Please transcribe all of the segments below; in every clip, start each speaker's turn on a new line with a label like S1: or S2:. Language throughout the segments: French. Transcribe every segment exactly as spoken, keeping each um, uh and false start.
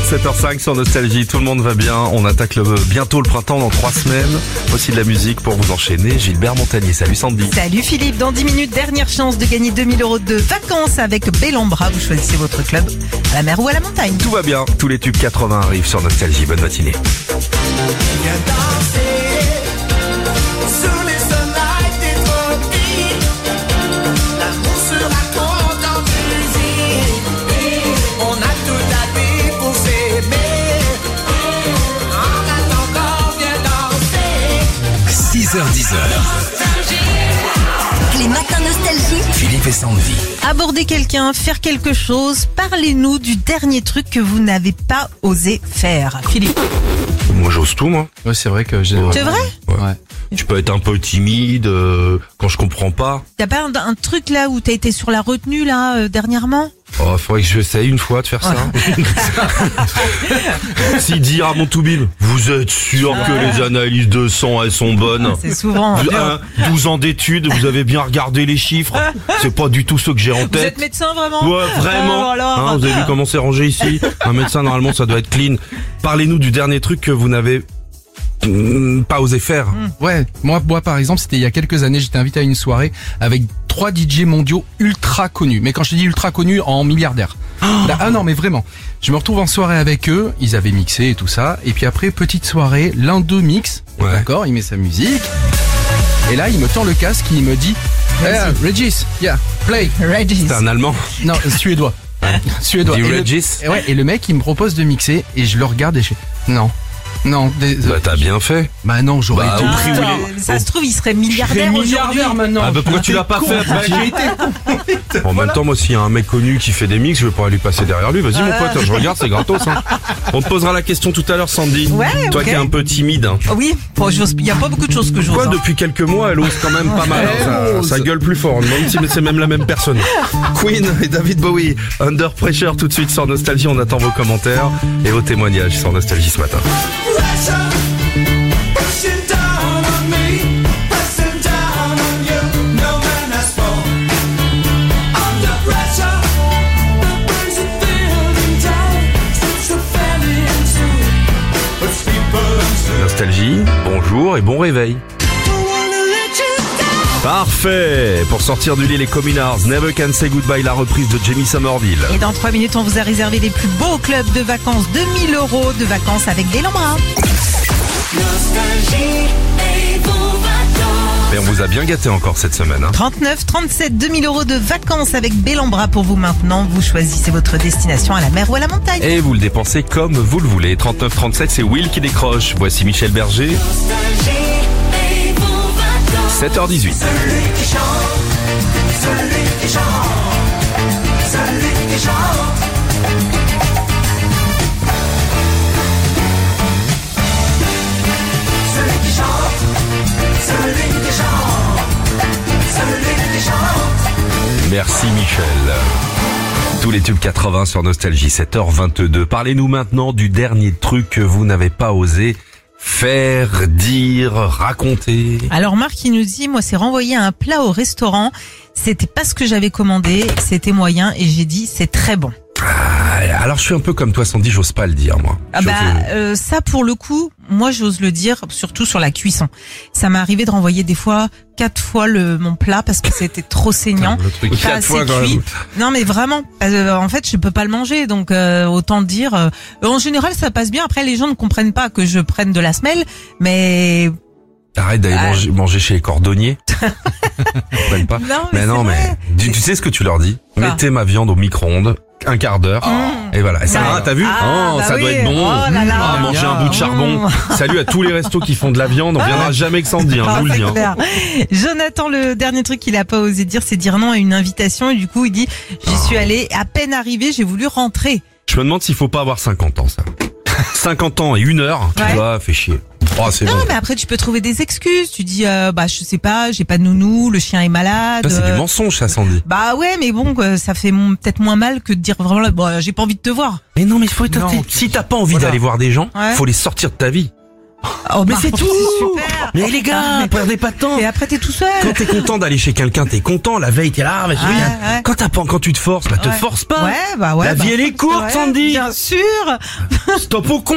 S1: sept heures cinq sur Nostalgie, tout le monde va bien. On attaque le, bientôt le printemps dans trois semaines. Aussi de la musique pour vous enchaîner. Gilbert Montagnier, salut Sandy.
S2: Salut Philippe, dans dix minutes, dernière chance de gagner deux mille euros de vacances avec Bellambra. Vous choisissez votre club à la mer ou à la montagne.
S1: Tout va bien, tous les tubes quatre-vingts arrivent sur Nostalgie. Bonne matinée.
S3: six heures dix.
S4: Les matins Nostalgie.
S3: Philippe et Sandy.
S2: Aborder quelqu'un, faire quelque chose, parlez-nous du dernier truc que vous n'avez pas osé faire. Philippe.
S1: Moi j'ose tout moi.
S5: Ouais, c'est vrai que j'ai...
S2: C'est vrai ?
S5: Ouais.
S1: Tu peux être un peu timide euh, quand je comprends pas.
S2: T'as pas un, un truc là où t'as été sur la retenue là euh, dernièrement ?
S1: Oh, faudrait que j'essaye une fois de faire ça. Si dire à mon toubib, vous êtes sûr que les analyses de sang elles sont bonnes ?
S2: C'est souvent.
S1: Vous- un, douze ans d'études, vous avez bien regardé les chiffres. C'est pas du tout ce que j'ai en
S2: Vous
S1: tête.
S2: êtes médecin vraiment ?
S1: Ouais, vraiment.
S2: Oh, alors.
S1: Hein, vous avez vu comment c'est rangé ici ? Un médecin, normalement, ça doit être clean. Parlez-nous du dernier truc que vous n'avez mm, pas osé faire.
S5: Ouais, moi, moi par exemple, c'était il y a quelques années, j'étais invité à une soirée avec trois D J mondiaux ultra connus. Mais quand je dis ultra connus, en milliardaires. Là, ah non, mais vraiment. Je me retrouve en soirée avec eux, ils avaient mixé et tout ça. Et puis après, petite soirée, l'un d'eux mixe,
S1: Ouais.
S5: d'accord, il met sa musique. Et là, il me tend le casque, il me dit hey, Regis, yeah, play.
S2: Regis.
S1: C'est un Allemand.
S5: Non, suédois. Suédois.
S1: Dis
S5: Et le,
S1: Regis.
S5: et ouais, et le mec, il me propose de mixer et je le regarde et je fais non. Non, des,
S1: Bah t'as bien fait.
S5: bah non, j'aurais
S1: Bah,
S5: été
S1: au prix où il
S2: Ah,
S1: est.
S2: ça se trouve, il serait
S5: Je serais
S2: milliardaire aujourd'hui.
S5: milliardaire maintenant.
S1: Ah bah pourquoi tu l'as pas fait
S5: Bah,
S1: bah,
S5: j'ai été
S1: En même temps, moi, s'il y a un mec connu qui fait des mix, je vais pouvoir lui passer derrière lui. Vas-y, mon pote, je regarde, c'est gratos. Hein. On te posera la question tout à l'heure, Sandy.
S2: Ouais,
S1: Toi
S2: ok.
S1: qui es un peu timide. Hein.
S2: Oui, bon, j'ose- il y a pas beaucoup de choses que j'ose.
S1: Quoi,
S2: hein.
S1: depuis quelques mois, elle ose quand même pas mal. hein.
S5: Elle
S1: Ça,
S5: ose.
S1: ça gueule plus fort. Même si c'est même la même personne. Queen et David Bowie, Under Pressure, tout de suite sur Nostalgie. On attend vos commentaires et vos témoignages sur Nostalgie ce matin. Nostalgie, bonjour et bon réveil. Parfait. Pour sortir du lit, les Communards, Never Can Say Goodbye, la reprise de Jamie Somerville.
S2: Et dans trois minutes, on vous a réservé les plus beaux clubs de vacances. deux mille euros de vacances avec Bellambra.
S1: Et on vous a bien gâté encore cette semaine. Hein.
S2: trente-neuf, trente-sept, deux mille euros de vacances avec Bellambra pour vous maintenant. Vous choisissez votre destination à la mer ou à la montagne.
S1: Et vous le dépensez comme vous le voulez. trente-neuf trente-sept, c'est Will qui décroche. Voici Michel Berger. sept heures dix-huit. Merci Michel. Tous les tubes quatre-vingts sur Nostalgie, sept heures vingt-deux. Parlez-nous maintenant du dernier truc que vous n'avez pas osé faire, dire, raconter.
S2: Alors Marc, il nous dit, moi, c'est renvoyer un plat au restaurant. C'était pas ce que j'avais commandé, c'était moyen et j'ai dit, c'est très bon.
S1: Ah, alors je suis un peu comme toi Sandy, j'ose pas le dire moi.
S2: Ah
S1: Je-
S2: bah
S1: je-
S2: euh, ça pour le coup, moi j'ose le dire, surtout sur la cuisson. Ça m'est arrivé de renvoyer des fois quatre fois le mon plat parce que c'était trop saignant,
S5: Le truc.
S2: pas
S1: Quatre
S2: assez
S1: fois, quand
S2: cuit.
S1: même.
S2: Non mais vraiment, euh, en fait je peux pas le manger, donc euh, autant dire. euh, en général ça passe bien. Après les gens ne comprennent pas que je prenne de la semelle, mais
S1: Arrête d'aller
S2: Ah.
S1: manger, manger chez les cordonniers. Ils comprennent pas.
S2: Non, mais
S1: mais non,
S2: c'est
S1: mais
S2: vrai.
S1: tu, tu sais ce que tu leur dis?
S2: Quoi
S1: Mettez ma viande au micro-ondes, un quart d'heure, et voilà. Ça,
S2: Ouais.
S1: ah, t'as vu?
S2: Ah,
S1: oh,
S2: bah
S1: ça
S2: oui.
S1: doit être bon.
S2: Oh là là.
S1: Ah, manger un bout de charbon.
S2: Mmh.
S1: Salut à tous les restos qui font de la viande. On viendra jamais que Sandy, hein, je
S2: Ah,
S1: vous le
S2: c'est
S1: dis. hein.
S2: clair. Jonathan, le dernier truc qu'il a pas osé dire, c'est dire non à une invitation et du coup il dit, j'y suis allé, à peine arrivé, j'ai voulu rentrer.
S1: Je me demande s'il faut pas avoir cinquante ans, ça. cinquante ans et une heure, tu
S2: Ouais.
S1: vois, fait chier. Oh, c'est
S2: Non,
S1: bon.
S2: mais après tu peux trouver des excuses. Tu dis, euh, bah je sais pas, j'ai pas de nounou, le chien est malade.
S1: Ça, c'est
S2: euh,
S1: du mensonge, ça, Sandy.
S2: Bah ouais, mais bon, quoi, ça fait mon- peut-être moins mal que de dire vraiment, bon, j'ai pas envie de te voir.
S1: Mais non, mais il faut être
S5: Non.
S1: Si t'as pas envie
S5: Voilà.
S1: d'aller voir des gens,
S2: Ouais.
S1: faut les sortir de ta vie.
S2: Oh,
S1: Mais
S2: bah,
S1: c'est
S2: franchement,
S1: tout.
S2: c'est super.
S1: Mais les gars, perdez pas de temps.
S2: Et après t'es tout seul.
S1: Quand t'es content d'aller chez quelqu'un, t'es content. La veille, t'es là. Bah,
S2: Ouais, ouais.
S1: Quand t'as pas, quand tu te forces, bah te
S2: Ouais.
S1: force pas.
S2: Ouais, bah ouais.
S1: La
S2: bah,
S1: vie, elle est courte,
S2: ouais,
S1: Sandy.
S2: Bien sûr.
S1: Stop au con.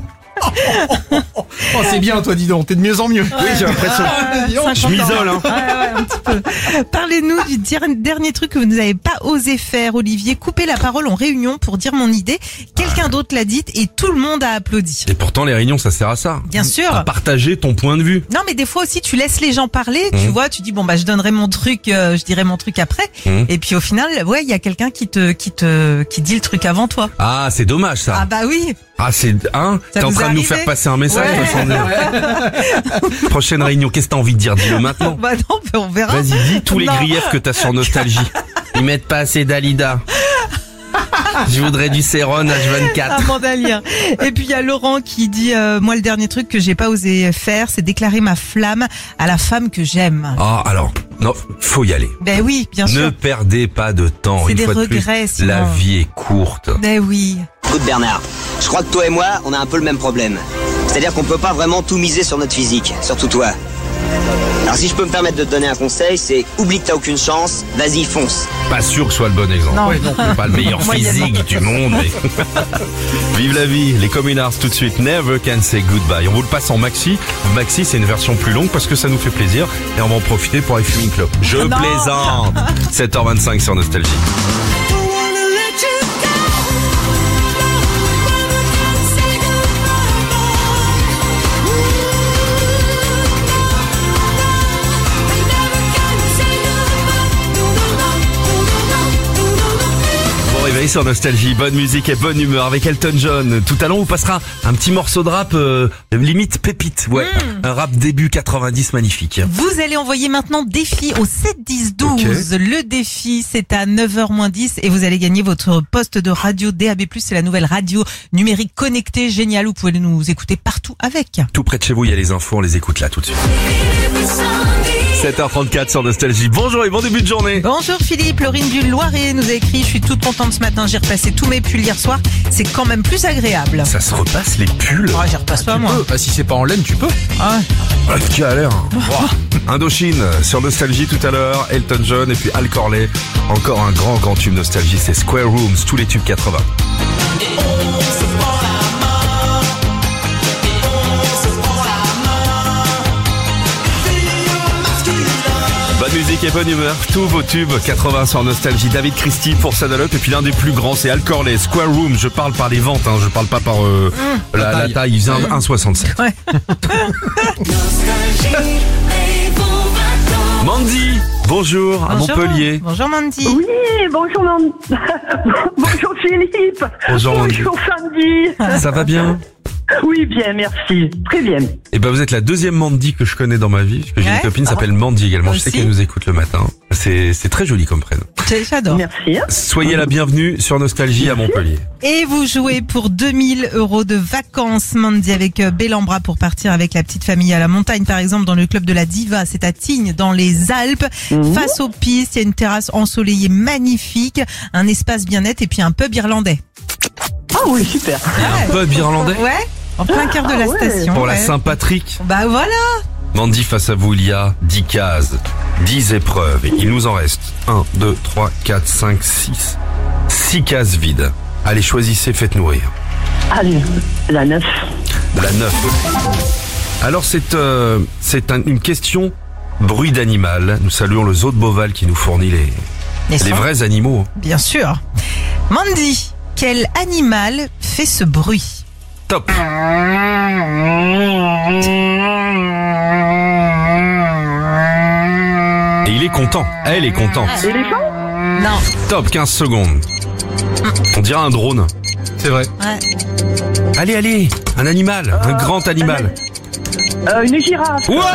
S5: Oh, c'est bien, toi, dis donc. T'es de mieux en mieux.
S1: Oui, j'ai l'impression.
S2: Euh,
S5: dis donc,
S1: Je
S2: cinquante ans.
S1: m'isole, hein.
S2: Ouais, ouais, un petit peu. Parlez-nous du dir- dernier truc que vous n'avez pas osé faire, Olivier. Coupez la parole en réunion pour dire mon idée. Quelqu'un d'autre l'a dite et tout le monde a applaudi.
S1: Et pourtant, les réunions, ça sert à ça.
S2: Bien sûr.
S1: À partager ton point de vue.
S2: Non, mais des fois aussi, tu laisses les gens parler. Tu
S1: Mmh.
S2: vois, tu dis bon bah je donnerai mon truc, euh, je dirai mon truc après.
S1: Mmh.
S2: Et puis au final, ouais, il y a quelqu'un qui te qui te qui dit le truc avant toi.
S1: Ah, c'est dommage, ça.
S2: Ah bah oui.
S1: Ah, c'est, hein?
S2: Ça
S1: T'es en
S2: vous
S1: train
S2: est
S1: de nous
S2: arrivé
S1: faire passer un message,
S2: Ouais.
S1: toi, Sandy. Prochaine réunion, qu'est-ce que t'as envie de dire? Dis-le maintenant.
S2: Bah non, mais on verra.
S1: Vas-y, dis tous les
S2: Non.
S1: griefs que t'as sur Nostalgie. Ils mettent pas assez d'Alida. Je voudrais du Céron H vingt-quatre.
S2: Amanda Lien. Et puis il y a Laurent qui dit euh, moi le dernier truc que j'ai pas osé faire, c'est déclarer ma flamme à la femme que j'aime.
S1: Ah, alors, non, faut y aller.
S2: Ben oui, bien
S1: Ne
S2: sûr.
S1: perdez pas de temps.
S2: C'est
S1: Une
S2: des
S1: fois de
S2: regrets,
S1: plus,
S2: sinon.
S1: la vie est courte.
S2: Ben oui.
S3: Écoute Bernard, je crois que toi et moi, on a un peu le même problème. C'est-à-dire qu'on peut pas vraiment tout miser sur notre physique, surtout toi. Alors si je peux me permettre de te donner un conseil, c'est oublie que t'as aucune chance, vas-y fonce.
S1: Pas sûr que ce soit le bon exemple.
S2: Non.
S1: Ouais, non, c'est pas le meilleur
S2: Moyennement.
S1: physique du monde. Mais... Vive la vie, les Communards tout de suite. Never can say goodbye. On vous le passe en maxi. Maxi, c'est une version plus longue parce que ça nous fait plaisir et on va en profiter pour aller fumer une clope. Je
S2: Non.
S1: plaisante. sept heures vingt-cinq sur Nostalgie. Réveil sur Nostalgie, bonne musique et bonne humeur avec Elton John. Tout à l'heure, on vous passera un petit morceau de rap euh, limite pépite. Ouais,
S2: Mm.
S1: un rap début quatre-vingt-dix magnifique.
S2: Vous allez envoyer maintenant défi au sept dix douze. Le défi, c'est à neuf heures moins dix et vous allez gagner votre poste de radio D A B plus. C'est la nouvelle radio numérique connectée. Génial, vous pouvez nous écouter partout avec.
S1: Tout près de chez vous, il y a les infos, on les écoute là tout de suite. sept heures trente-quatre sur Nostalgie. Bonjour et bon début de journée.
S2: Bonjour Philippe, Laurine du Loiret nous a écrit, je suis toute contente ce matin, j'ai repassé tous mes pulls hier soir, c'est quand même plus agréable.
S1: Ça se repasse les pulls.
S2: Ouais, j'y repasse pas
S5: Tu
S2: moi.
S5: peux. Bah, si c'est pas en laine, tu peux.
S2: Ah,
S1: Ah, qui a l'air. Indochine sur Nostalgie tout à l'heure, Elton John et puis Al Corley. Encore un grand grand tube Nostalgie, c'est Square Rooms, tous les tubes quatre-vingts. Bonne musique et bonne humeur, tous vos tubes quatre-vingts sur Nostalgie. David Christie pour Saddle Up et puis l'un des plus grands c'est Al Corley, Square Room. Je parle par les ventes, hein, je parle pas par euh, la,
S5: La
S1: la
S5: taille.
S1: taille. Il faisait un un soixante-sept.
S2: ouais.
S1: Mandy, bonjour, à
S2: Bonjour.
S1: Montpellier.
S2: Bonjour Mandy.
S4: Oui, bonjour Mand- bonjour Philippe.
S1: Bonjour, Mandy.
S4: Bonjour Sandy.
S1: Ça va bien?
S4: Oui, bien, merci. Très bien.
S1: Eh ben vous êtes la deuxième Mandy que je connais dans ma vie, parce que j'ai
S2: Ouais.
S1: une copine qui s'appelle Mandy également. Je sais
S2: Aussi.
S1: qu'elle nous écoute le matin. C'est c'est très joli comme prénom.
S2: J'adore.
S4: Merci.
S1: Soyez la bienvenue sur Nostalgie à Montpellier.
S2: Et vous jouez pour deux mille euros de vacances, Mandy, avec euh, Bellambra pour partir avec la petite famille à la montagne, par exemple, dans le club de la Diva. C'est à Tignes, dans les Alpes. Face aux pistes, il y a une terrasse ensoleillée magnifique, un espace bien-être et puis un pub irlandais.
S4: Ah oui, super.
S1: Un pub irlandais
S2: Ouais, en plein cœur de
S4: Ah
S2: la
S4: ouais.
S2: station.
S1: pour la
S2: ouais.
S1: Saint-Patrick.
S2: Bah voilà.
S1: Mandy, face à vous, il y a dix cases, dix épreuves. Et il nous en reste un, deux, trois, quatre, cinq, six. six cases vides. Allez, choisissez, faites-nous rire.
S4: Allez, la neuf.
S1: La neuf. Alors c'est euh, c'est un- une question bruit d'animal. Nous saluons le zoo de Beauval qui nous fournit les,
S2: Les
S1: les
S2: sons,
S1: vrais animaux.
S2: bien sûr. Mandy, quel animal fait ce bruit?
S1: Top. Et il est content. Elle est contente.
S4: Éléphant?
S2: Non.
S1: Top, quinze secondes. On dirait un drone.
S5: C'est vrai.
S2: Ouais.
S1: Allez, allez, un animal, un grand animal.
S4: Euh, une girafe.
S1: Ouais.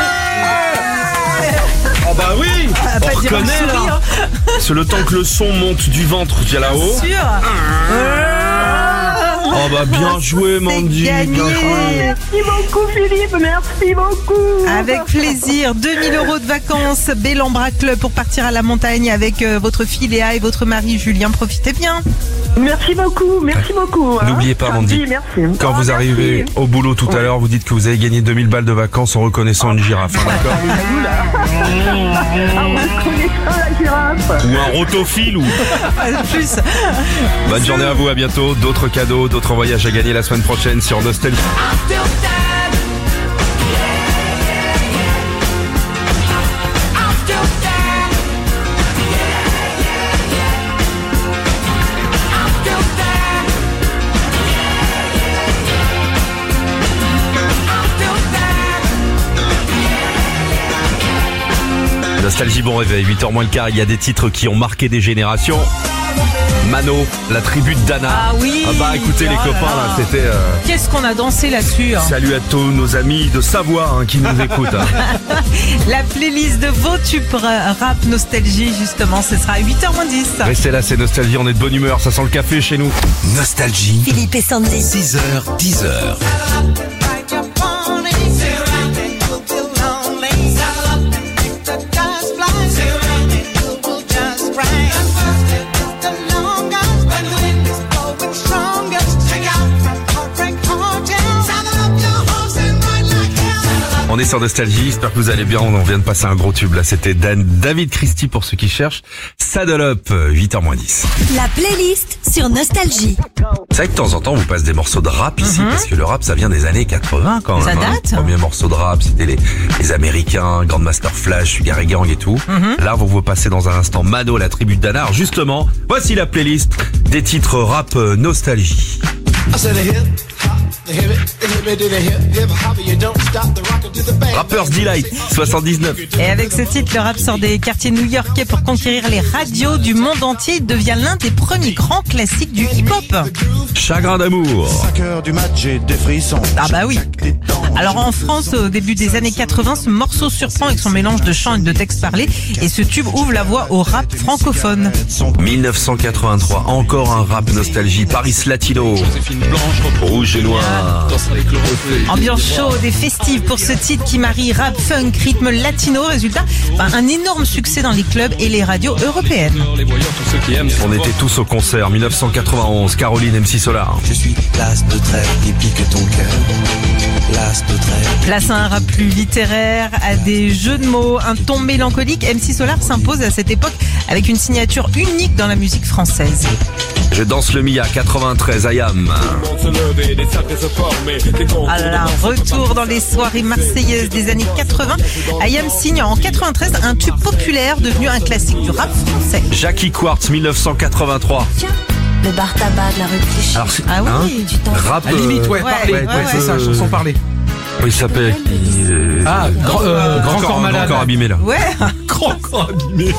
S1: Oh bah oui,
S2: Ah,
S1: on
S2: pas dire une
S1: reconnaît
S2: souris,
S1: là. C'est le temps que le son monte du ventre jusqu'à là-haut.
S2: Sûr.
S1: Oh bah bien joué Mandy.
S2: gagné.
S1: Bien joué.
S4: Merci beaucoup Philippe, merci beaucoup.
S2: Avec plaisir, deux mille euros de vacances, Bellambra Club pour partir à la montagne avec euh, votre fille Léa et votre mari Julien. Profitez bien.
S4: Merci beaucoup, merci beaucoup. hein.
S1: N'oubliez pas, Mandy,
S4: Gentil, merci.
S1: Quand
S4: Oh,
S1: vous
S4: merci.
S1: arrivez au boulot tout à l'heure, vous dites que vous avez gagné deux mille balles de vacances en reconnaissant une girafe. Hein, d'accord
S4: Ah, on connaît ça, la girafe.
S1: ou un rotophile ou...
S2: Plus.
S1: Bonne journée à vous, à bientôt. D'autres cadeaux, d'autres voyages à gagner la semaine prochaine sur Nostalgie. Nostalgie, bon réveil, huit heures moins le quart, il y a des titres qui ont marqué des générations. Mano, la tribu de Dana.
S2: Ah oui.
S1: Ah bah écoutez les
S2: Oh là
S1: copains
S2: là.
S1: là, c'était... euh,
S2: Qu'est-ce qu'on a dansé là-dessus, hein.
S1: Salut à tous nos amis de Savoie hein, qui nous écoutent. hein.
S2: La playlist de vos tubes rap nostalgie, justement, ce sera à huit heures moins dix.
S1: Restez là, c'est Nostalgie, on est de bonne humeur, ça sent le café chez nous.
S6: Nostalgie,
S7: Philippe et Sandy.
S6: six heures, dix heures.
S1: On est sur Nostalgie, j'espère que vous allez bien, on vient de passer un gros tube là, c'était Dan, David Christie pour ceux qui cherchent. Saddle Up, huit heures moins dix.
S7: La playlist sur Nostalgie.
S1: C'est vrai que de temps en temps on vous passe des morceaux de rap ici, parce que le rap ça vient des années quatre-vingts quand même.
S2: Ça
S1: hein.
S2: date.
S1: Le premier morceau de rap c'était les, les Américains, Grandmaster Flash, Sugar Ray Gang et tout. Là vous vous passez dans un instant Mano, la tribu de Dana. Alors justement, voici la playlist des titres rap euh, Nostalgie. Rappers Delight, soixante-dix-neuf.
S2: Et avec ce titre, le rap sort des quartiers new-yorkais pour conquérir les radios du monde entier. Il devient l'un des premiers grands classiques du hip-hop.
S1: Chagrin d'amour.
S8: cinq heures du match, j'ai des frissons.
S2: Ah bah oui. Alors en France, au début des années quatre-vingts, ce morceau surprend avec son mélange de chant et de texte parlé. Et ce tube ouvre la voie au rap francophone.
S1: mille neuf cent quatre-vingt-trois, encore un rap Nostalgie. Paris Latino. Rouge et noir.
S2: Ambiance chaude et festive pour ce titre qui marie rap, funk, rythme latino. Résultat, ben, un énorme succès dans les clubs et les radios européennes.
S1: On était tous au concert, mille neuf cent quatre-vingt-onze, Caroline M C Solar.
S6: Je suis l'as de trait qui pique ton cœur. L'as de trait.
S2: Place à un rap plus littéraire, à des jeux de mots, un ton mélancolique. M C Solar s'impose à cette époque avec une signature unique dans la musique française.
S1: Je danse le Mia, quatre-vingt-treize, Ayam.
S2: Ah là là, retour dans les soirées marseillaises des années quatre-vingts. Ayam signe en quatre-vingt-treize un tube populaire devenu un classique du rap français.
S1: Jackie Quartz, mille neuf cent quatre-vingt-trois.
S7: Le bar tabac de la rue Clichy.
S1: Alors, c'est-
S2: Ah oui,
S1: hein,
S7: Du temps.
S1: rap.
S5: À la limite, ouais,
S2: Ouais,
S5: parler.
S2: ouais,
S5: Ouais,
S2: ouais.
S5: c'est ça, chanson parlée.
S1: Oui, il s'appelle. euh,
S5: Ah, grand, euh, grand corps malade.
S1: Grand corps abîmé là.
S2: Ouais.
S5: Grand corps abîmé.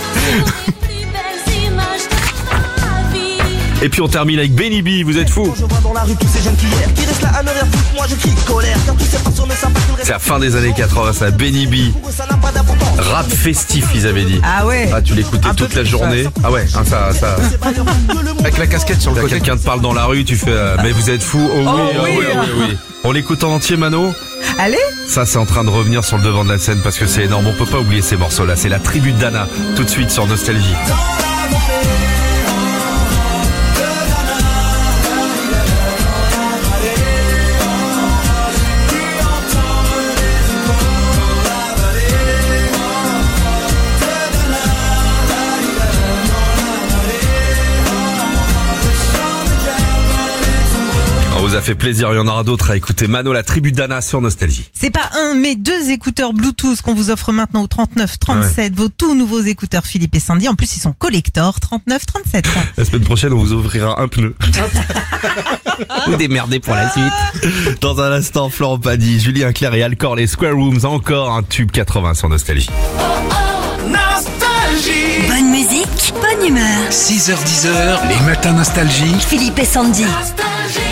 S1: Et puis on termine avec Benny B, vous êtes fous. C'est la fin des années quatre-vingts, ça, Benny B. Rap festif, ils avaient dit.
S2: Ah ouais.
S1: Ah, tu l'écoutais
S2: Un peu
S1: toute la
S2: plus,
S1: journée.
S2: ouais.
S1: Ah ouais, hein, ça, ça.
S5: Avec la casquette sur le
S1: Là,
S5: côté.
S1: quelqu'un te parle dans la rue, tu fais, euh, mais vous êtes fous. Oh oui,
S2: Oh
S1: ah
S2: oui.
S1: oui, ah oui, oui. On l'écoute en entier, Mano.
S2: Allez.
S1: Ça, c'est en train de revenir sur le devant de la scène parce que c'est énorme. On peut pas oublier ces morceaux-là. C'est la tribu de Dana, tout de suite sur Nostalgie. On vous a fait plaisir, il y en aura d'autres à écouter. Mano, la tribu de Dana sur Nostalgie.
S2: C'est pas un, mais deux écouteurs Bluetooth qu'on vous offre maintenant au trente-neuf trente-sept. Vos tout nouveaux écouteurs Philippe et Sandy. En plus, ils sont collector trente-neuf trente-sept.
S1: La semaine prochaine, on vous ouvrira un pneu. Vous démerdez pour la suite. Dans un instant, Florent Pagny, Julien Clerc et Alcor, les Square Rooms, encore un tube quatre-vingts sur Nostalgie.
S7: Bonne musique, bonne humeur.
S6: six heures, dix heures, les matins Nostalgie.
S7: Philippe et Sandy.
S9: Nostalgie.